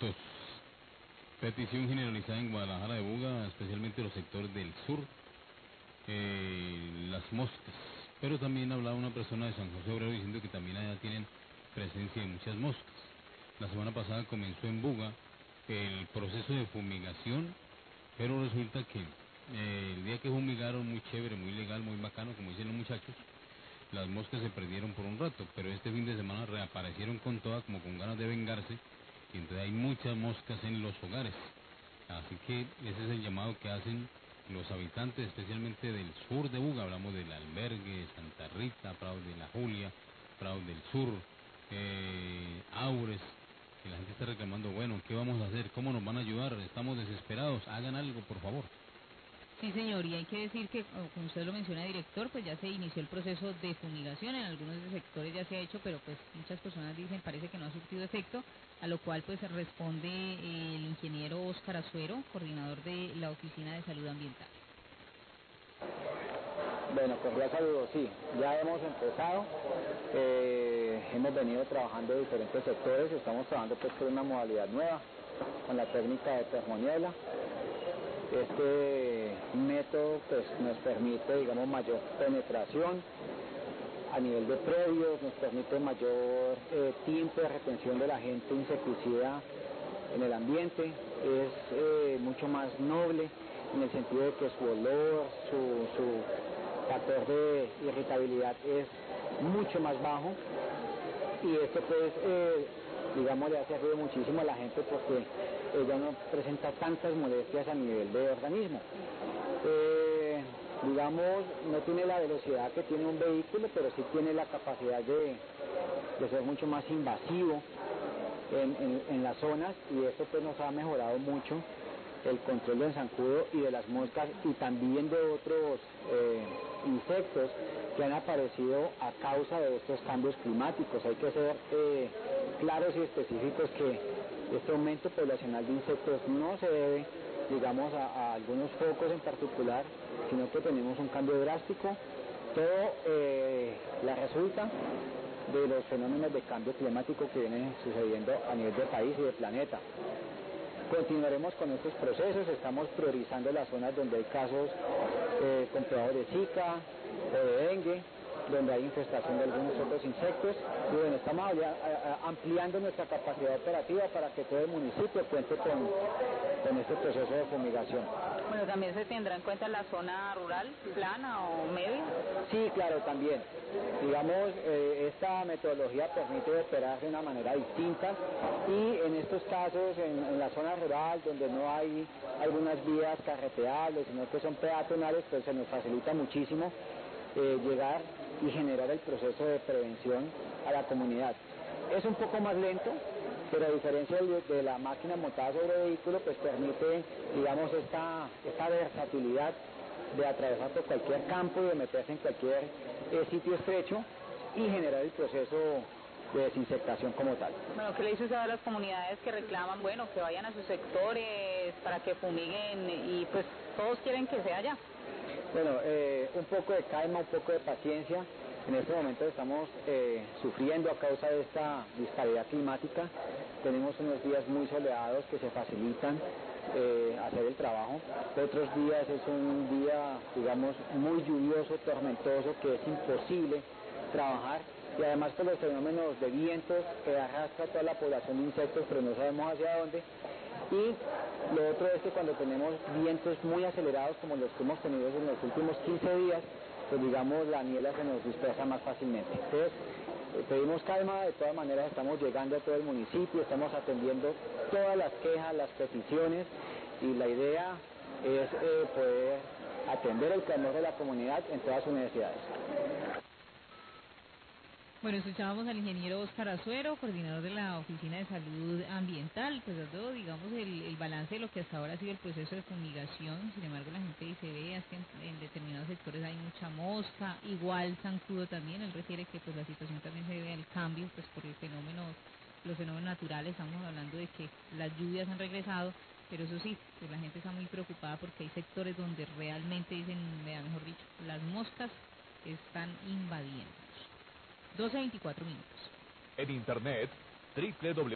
minutos. Petición generalizada en Guadalajara de Buga, especialmente los sectores del sur, las moscas. Pero también hablaba una persona de San José Obrero diciendo que también allá tienen presencia de muchas moscas. La semana pasada comenzó en Buga el proceso de fumigación, pero resulta que el día que fumigaron, muy chévere, muy legal, muy bacano, como dicen los muchachos, las moscas se perdieron por un rato, pero este fin de semana reaparecieron con toda, como con ganas de vengarse, y entonces hay muchas moscas en los hogares. Así que ese es el llamado que hacen los habitantes, especialmente del sur de Buga. Hablamos del Albergue, Santa Rita, Prados de la Julia, Prados del Sur, Aures, que la gente está reclamando, bueno, ¿qué vamos a hacer? ¿Cómo nos van a ayudar? Estamos desesperados, hagan algo, por favor. Sí, señor, y hay que decir que, como usted lo menciona, director, pues ya se inició el proceso de fumigación, en algunos sectores ya se ha hecho, pero pues muchas personas dicen parece que no ha surtido efecto, a lo cual pues responde el ingeniero Óscar Azuero, coordinador de la Oficina de Salud Ambiental. Bueno, cordial saludo, sí, ya hemos empezado, hemos venido trabajando en diferentes sectores, estamos trabajando pues con una modalidad nueva, con la técnica de termoniebla. Este método pues nos permite, digamos, mayor penetración a nivel de predios, nos permite mayor tiempo de retención de la agente insecticida en el ambiente, es mucho más noble en el sentido de que su olor, su factor de irritabilidad es mucho más bajo, y esto pues digamos le hace ruido muchísimo a la gente porque ella no presenta tantas molestias a nivel de organismo. Digamos, no tiene la velocidad que tiene un vehículo, pero sí tiene la capacidad de ser mucho más invasivo en las zonas, y esto pues nos ha mejorado mucho el control del zancudo y de las moscas, y también de otros insectos que han aparecido a causa de estos cambios climáticos. Hay que ser claros y específicos que este aumento poblacional de insectos no se debe, digamos, a algunos focos en particular, sino que tenemos un cambio drástico. Todo la resulta de los fenómenos de cambio climático que vienen sucediendo a nivel del país y del planeta. Continuaremos con estos procesos, estamos priorizando las zonas donde hay casos comprobados de Zika o de dengue, donde hay infestación de algunos otros insectos, y bueno, estamos ampliando nuestra capacidad operativa para que todo el municipio cuente con este proceso de fumigación. Bueno, ¿también se tendrá en cuenta la zona rural, plana o media? Sí, claro, también. Digamos, esta metodología permite operar de una manera distinta, y en estos casos, en la zona rural, donde no hay algunas vías carreteables, sino que son peatonales, pues se nos facilita muchísimo llegar y generar el proceso de prevención a la comunidad. Es un poco más lento, pero a diferencia de la máquina montada sobre vehículo, pues permite, digamos, esta versatilidad de atravesar por cualquier campo y de meterse en cualquier sitio estrecho y generar el proceso de desinsectación como tal. Bueno, ¿qué le dice usted a las comunidades que reclaman, bueno, que vayan a sus sectores para que fumiguen, y pues todos quieren que sea allá? Bueno, un poco de calma, un poco de paciencia. En este momento estamos sufriendo a causa de esta disparidad climática. Tenemos unos días muy soleados que se facilitan hacer el trabajo. Otros días es un día, digamos, muy lluvioso, tormentoso, que es imposible trabajar. Y además por los fenómenos de vientos que arrastra a toda la población de insectos, pero no sabemos hacia dónde. Y lo otro es que cuando tenemos vientos muy acelerados como los que hemos tenido en los últimos 15 días, pues digamos la niebla se nos dispersa más fácilmente. Entonces pedimos calma, de todas maneras estamos llegando a todo el municipio, estamos atendiendo todas las quejas, las peticiones, y la idea es poder atender el clamor de la comunidad en todas sus necesidades. Bueno, escuchábamos al ingeniero Óscar Azuero, coordinador de la Oficina de Salud Ambiental, pues dando, digamos, el balance de lo que hasta ahora ha sido el proceso de fumigación. Sin embargo, la gente dice, es que en determinados sectores hay mucha mosca, igual zancudo también. Él refiere que pues la situación también se debe al cambio, pues por los fenómenos naturales. Estamos hablando de que las lluvias han regresado, pero eso sí, pues la gente está muy preocupada porque hay sectores donde realmente dicen, mejor dicho, las moscas están invadiendo. 12:24 minutos. En internet, www